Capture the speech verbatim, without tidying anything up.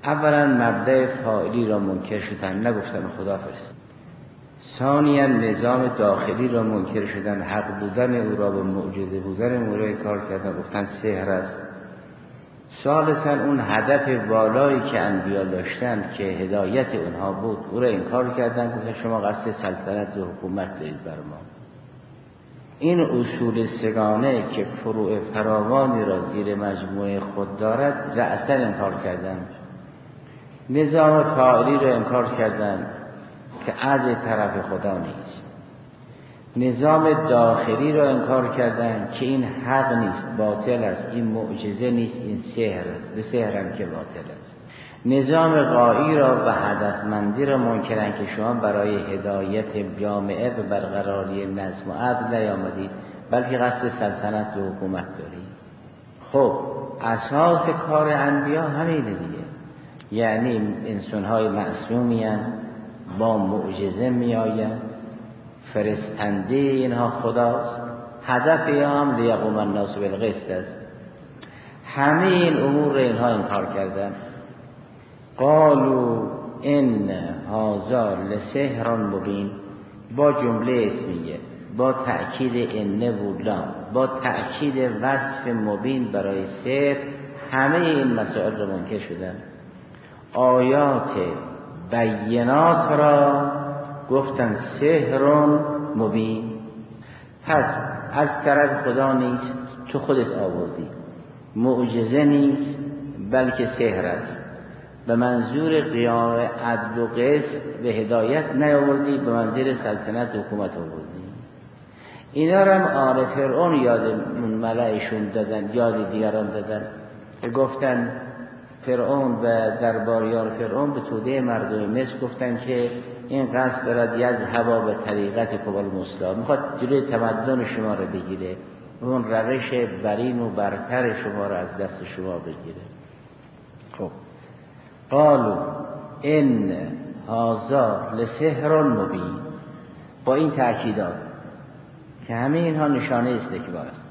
اولا مبدأ فاعلی را منکر شدن، نگفتن خدا فرست. ثانیا نظام داخلی را منکر شدن، حق بودن او را به معجزه بودن او را کار کردن، گفتن سحر است. ثالثا اون هدف والایی که انبیا داشتن که هدایت اونها بود او را انکار کردن، گفتن شما قصد سلطنت و حکومت دارید بر ما. این اصول سگانه که فروع فراوانی را زیر مجموعه خود دارد رأساً انکار کردن. نظام فاعلی را انکار کردن که از طرف خدا نیست. نظام داخلی را انکار کردن که این حق نیست، باطل است، این معجزه نیست، این سحر است، به سحر هم که باطل است. نظام غایی را و هدفمندی را منکرن که شما برای هدایت جامعه و برقراری نظم و عدل نیامدید، بلکه قصد سلطنت و حکومت دارید. خب اساس کار انبیا همینه دیگه، یعنی انسان‌های معصومی هستند، با معجزه میآیند، فرستنده اینها خداست، هدف هم لیقوم الناس بالقسط است. همه این امور را اینها انکار کردند. قالوا ان هذا لسحر مبین، با جمله اسمیه، با تأکید ان و لام، با تأکید وصف مبین برای سحر، همه این مسائل را منکر شدند. آیات بینات را گفتن سحر مبین. پس از طرف خدا نیست، تو خودت آوردی، معجزه نیست بلکه سحر است. به منظور قیام عدل و قسط و هدایت نیاوردی، به منظور سلطنت و حکومت آوردی. اینا را هم آل فرعون یاد ملعشون دادن، یاد دیگران دادن که گفتن فرعون و درباریان فرعون به توده مردم مصر گفتن که این قصد دارد یذهب به طریقت کبال مسلا، میخواد جلوی تمدن شما را بگیره، اون روش برین و برتر شما را از دست شما بگیره. خب قالوا ان هذا لسحر مبین، با این تأکیدات که همه اینها نشانه استکبار است.